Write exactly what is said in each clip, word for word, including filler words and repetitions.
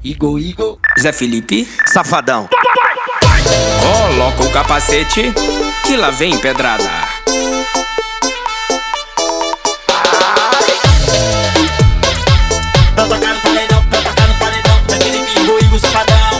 Igor, Igor, Zé Felipe, Safadão. coloca o capacete que lá vem pedrada. Tá tocando paredão, tá tocando paredão, Zé Felipe, Igor, Igor, Safadão.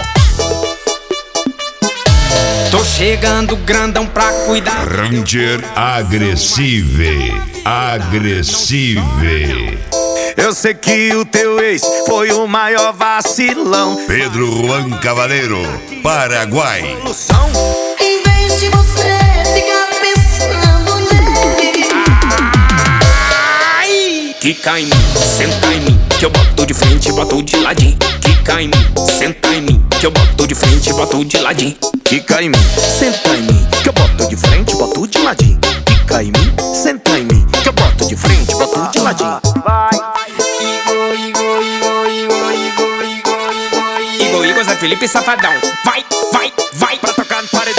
Tô chegando grandão pra cuidar. Ranger Agressive, Agressive. Eu sei que o teu ex foi o maior vacilão. Pedro Juan Cavaleiro, Paraguai. Em vez de você ficar pensando nele, Ai! Quica em mim, senta em mim, que eu boto de frente e boto de ladinho. Quica em mim, senta em mim, que eu boto de frente e boto de ladinho. Quica em mim, senta em mim, que eu boto de frente, boto de ladinho. Quica em mim, senta em mim, que eu boto de frente, boto de ladinho. Igor, Igor, Igor, Igor, Igor, Igor, Igor, Igor, Igor, Zé Felipe, Safadão. Vai, vai, vai pra tocar no paredão.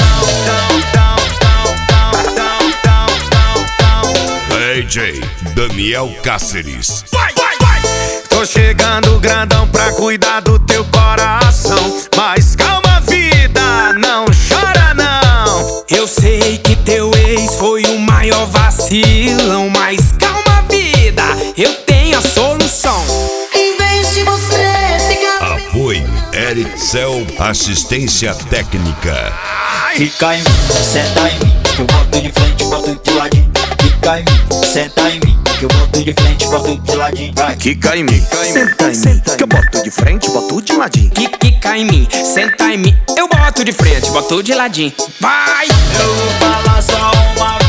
D J Daniel Cáceres. Vai, vai, vai. Tô chegando grandão pra cuidar do teu coração. Mas calma, vida, não chora não. Eu sei que teu ex foi o maior vacilão, mas calma, vida, eu tenho a solução. em vez de você ficar Apoio Ericel Assistência Técnica. Quica em mim, senta em mim, que eu boto de frente, boto de ladinho. Quica em mim, senta em mim, que eu boto de frente, boto de ladinho. Vai. Quica em mim, senta em mim, que eu boto de frente, boto de ladinho. Quica em mim, senta em mim, eu boto de frente, boto de ladinho. Vai! Eu vou falar só uma vez.